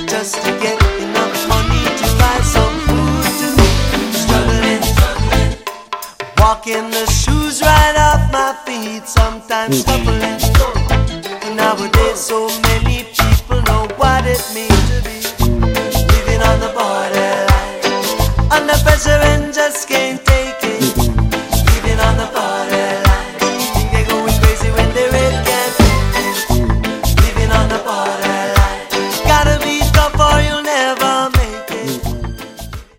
just to get enough money to buy some food to eat. Struggling, walking the shoes right off my feet, sometimes scuffling.